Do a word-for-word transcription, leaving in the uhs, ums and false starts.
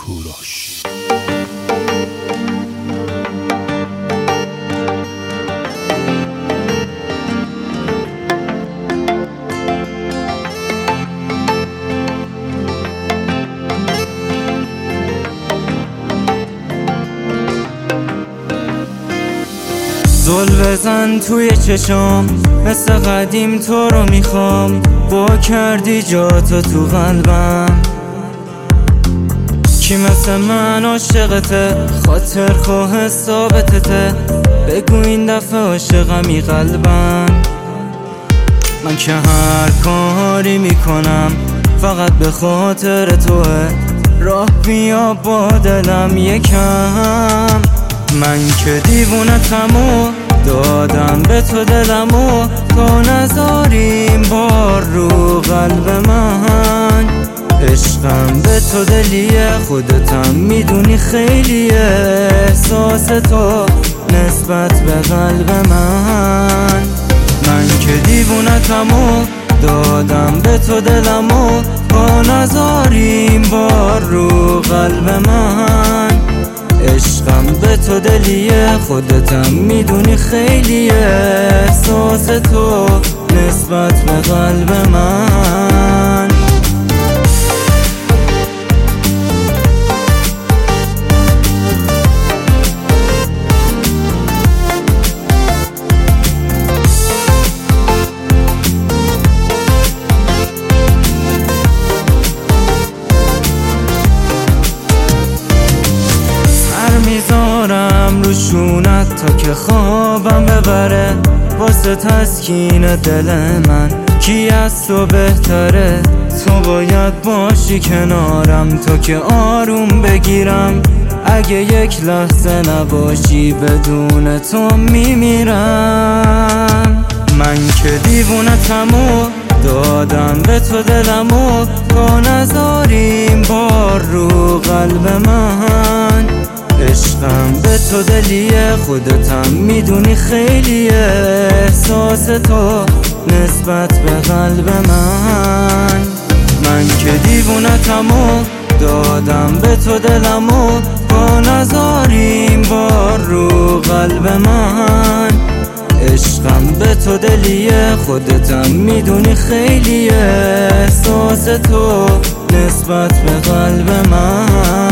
کوروش. زل بزن توی چشام مثل قدیم تو رو میخوام، با کردی جاتو تو قلبم. کی مثل من عاشقته، خاطر خواه ثابتته، بگو این دفعه عاشقمی قلبم. من که هر کاری میکنم فقط به خاطر توه، راه بیا با دلم یکم. من که دیوونتمو دادم به تو دلمو، تا نذاریم بار رو قلب من. عشقم به تو دلیه، خودتم میدونی خیلیه، احساس تو نسبت به قلب من. من که دیوونتمو دادم به تو دلمو، تا نذاریم بار رو قلب من. عشقم به تو دلیه، خودتم میدونی خیلیه، احساس تو نسبت به قلب من. میذارم رو شونت تا که خوابم ببره، واسه تسکین دل من کی از تو بهتره. تو باید باشی کنارم تا که آروم بگیرم، اگه یک لحظه نباشی بدون تو میمیرم. من که دیوونتمو دادم به تو دلمو، تا نذاریم بار رو قلب من. عشقم به تو دلیه، خودتم میدونی خیلیه، احساس تو نسبت به قلب من. من که دیوونتمو دادم به تو دلمو، تا نذاریم بار رو قلب من. عشقم به تو دلیه، خودتم میدونی خیلیه، احساس تو نسبت به قلب من.